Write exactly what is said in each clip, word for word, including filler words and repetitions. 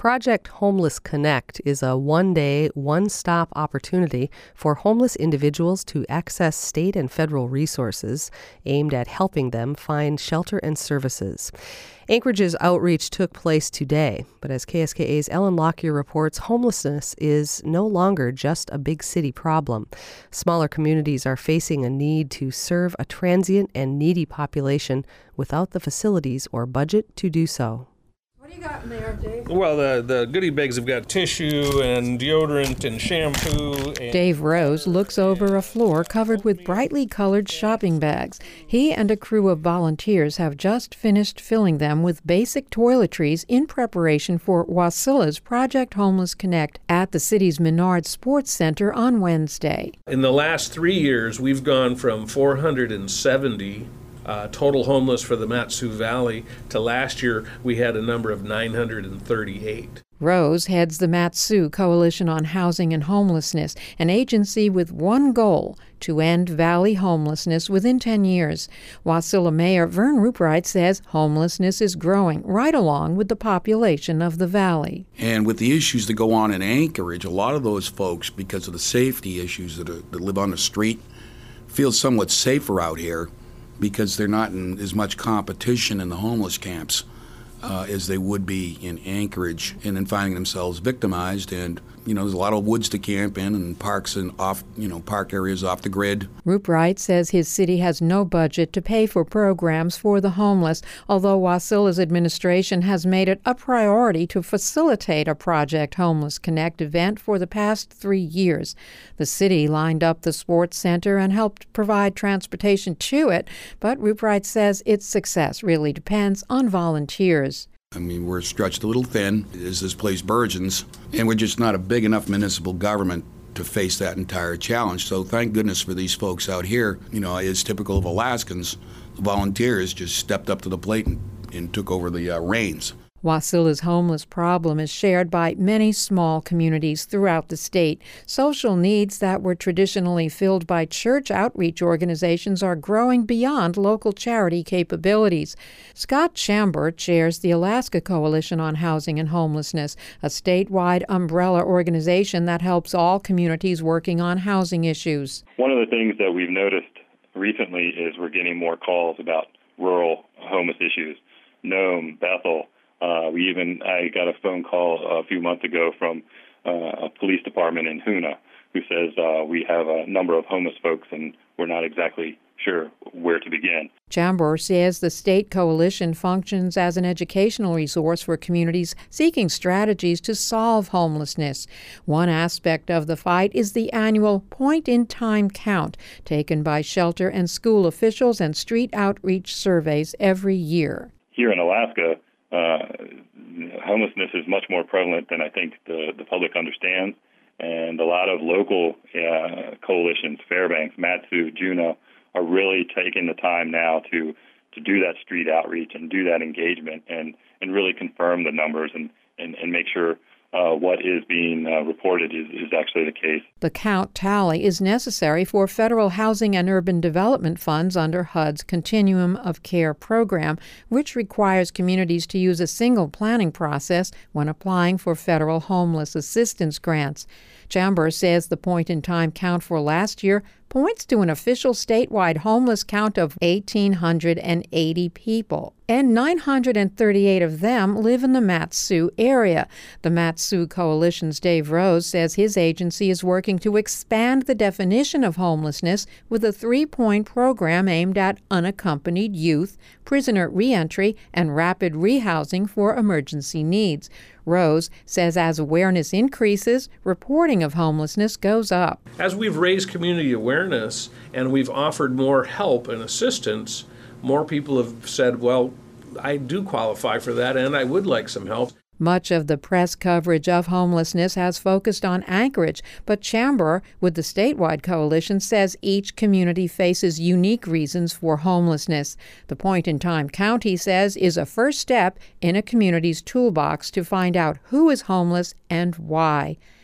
Project Homeless Connect is a one-day, one-stop opportunity for homeless individuals to access state and federal resources aimed at helping them find shelter and services. Anchorage's outreach took place today, but as K S K A's Ellen Lockyer reports, homelessness is no longer just a big city problem. Smaller communities are facing a need to serve a transient and needy population without the facilities or budget to do so. What do you got in there, Dave? Well, the, the goodie bags have got tissue and deodorant and shampoo. And Dave Rose looks over a floor covered with brightly colored shopping bags. He and a crew of volunteers have just finished filling them with basic toiletries in preparation for Wasilla's Project Homeless Connect at the city's Menard Sports Center on Wednesday. In the last three years, we've gone from four hundred seventy Uh, total homeless for the Mat-Su Valley to last year we had a number of nine hundred thirty-eight. Rose heads the Mat-Su Coalition on Housing and Homelessness, an agency with one goal, to end valley homelessness within ten years. Wasilla Mayor Vern Ruprecht says homelessness is growing right along with the population of the valley. And with the issues that go on in Anchorage, a lot of those folks, because of the safety issues that, are, that live on the street, feel somewhat safer out here, because they're not in as much competition in the homeless camps uh, as they would be in Anchorage, and then finding themselves victimized. And you know, there's a lot of woods to camp in and parks and off, you know, park areas off the grid. Ruprecht says his city has no budget to pay for programs for the homeless, although Wasilla's administration has made it a priority to facilitate a Project Homeless Connect event for the past three years. The city lined up the sports center and helped provide transportation to it, but Ruprecht says its success really depends on volunteers. I mean, we're stretched a little thin as this place burgeons, and we're just not a big enough municipal government to face that entire challenge. So thank goodness for these folks out here. You know, as typical of Alaskans, the volunteers just stepped up to the plate and, and took over the uh, reins. Wasilla's homeless problem is shared by many small communities throughout the state. Social needs that were traditionally filled by church outreach organizations are growing beyond local charity capabilities. Scott Chamber chairs the Alaska Coalition on Housing and Homelessness, a statewide umbrella organization that helps all communities working on housing issues. One of the things that we've noticed recently is we're getting more calls about rural homeless issues. Nome, Bethel. Uh, we even, I got a phone call a few months ago from uh, a police department in Hoonah who says uh, we have a number of homeless folks and we're not exactly sure where to begin. Chamber says the state coalition functions as an educational resource for communities seeking strategies to solve homelessness. One aspect of the fight is the annual point-in-time count taken by shelter and school officials and street outreach surveys every year. Here in Alaska, Uh, homelessness is much more prevalent than I think the, the public understands, and a lot of local uh, coalitions, Fairbanks, Mat-Su, Juneau, are really taking the time now to, to do that street outreach and do that engagement and, and really confirm the numbers and, and, and make sure uh, what is being uh, reported is, is actually the case. The count tally is necessary for federal housing and urban development funds under H U D's Continuum of Care program, which requires communities to use a single planning process when applying for federal homeless assistance grants. Chambers says the point-in-time count for last year points to an official statewide homeless count of one thousand eight hundred eighty people, and nine hundred thirty-eight of them live in the Mat-Su area. The Mat-Su Coalition's Dave Rose says his agency is working to expand the definition of homelessness with a three-point program aimed at unaccompanied youth, prisoner reentry, and rapid rehousing for emergency needs. Rose says as awareness increases, reporting of homelessness goes up. As we've raised community awareness and we've offered more help and assistance, more people have said, well, I do qualify for that and I would like some help. Much of the press coverage of homelessness has focused on Anchorage, but Chamber, with the statewide coalition, says each community faces unique reasons for homelessness. The point-in-time count, he says, is a first step in a community's toolbox to find out who is homeless and why.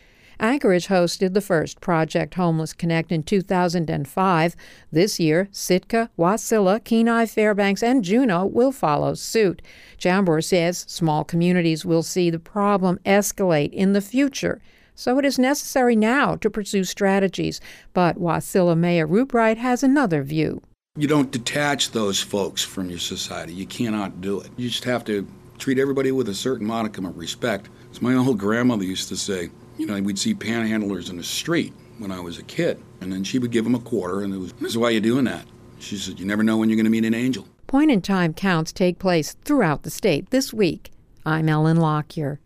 Anchorage hosted the first Project Homeless Connect in two thousand five. This year, Sitka, Wasilla, Kenai, Fairbanks, and Juneau will follow suit. Jambor says small communities will see the problem escalate in the future, so it is necessary now to pursue strategies. But Wasilla Mayor Rubright has another view. You don't detach those folks from your society. You cannot do it. You just have to treat everybody with a certain modicum of respect. As my old grandmother used to say, you know, we'd see panhandlers in the street when I was a kid, and then she would give them a quarter, and it was, this is why you're doing that. She said, you never know when you're going to meet an angel. Point-in-time counts take place throughout the state this week. I'm Ellen Lockyer.